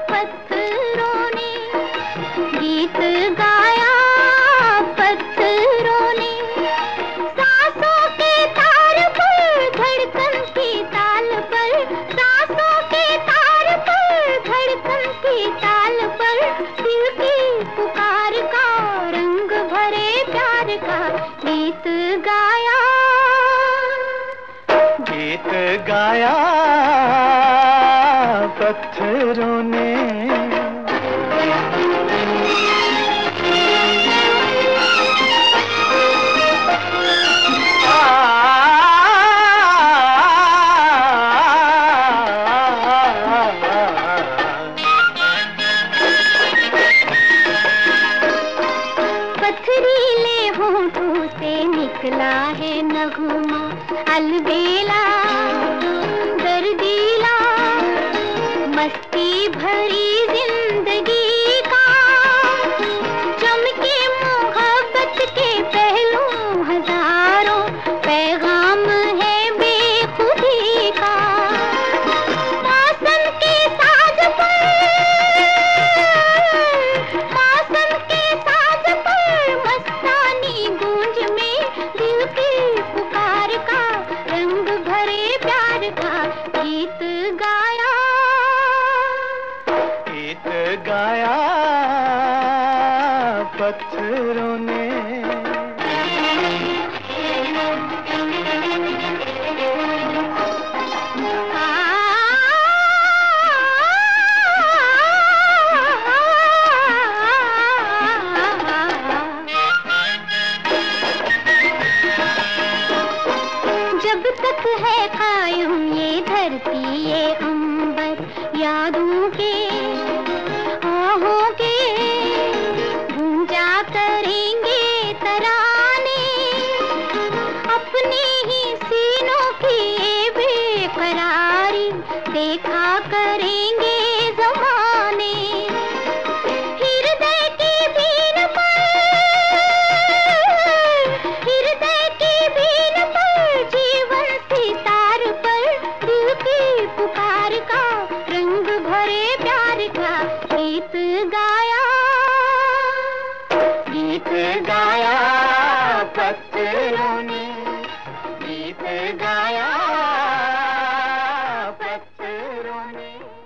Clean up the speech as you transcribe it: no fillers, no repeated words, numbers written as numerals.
पत्थरों ने, गीत गाया पत्थरों ने। सांसों के तार पर, धड़कन की ताल पर, सांसों के तार पर, धड़कन की ताल पर, दिल की पुकार का, रंग भरे प्यार का गीत गाया। गीत गाया पत्थरों ने। पथरीले होठों से निकला है नगमा, अलबेला दर्दीला, मस्ती भरी जिंदगी का। चमके मोहब्बत के पहलू हजारों, पैगाम है बेखुदी का। मौसम के साज पर, मौसम के साज पर, मस्तानी गूंज में, दिल की पुकार का, रंग भरे प्यार का गीत गाया। गीत गाया पत्थरों ने। जब तक है कायम ये धरती ये अंबर, यादों के आहों के गूंजा करेंगे तराने। अपने ही सीनों की ये बेकरारी देखा करेंगे ज़माने। हृदय की बीन पर, हृदय की बीन पर, जीवन सितार पर, दिल की पुकार का, रंग भरे प्यार का गीत गाया। गीत गाया पत्थरों ने। गीत गाया पत्थरों ने।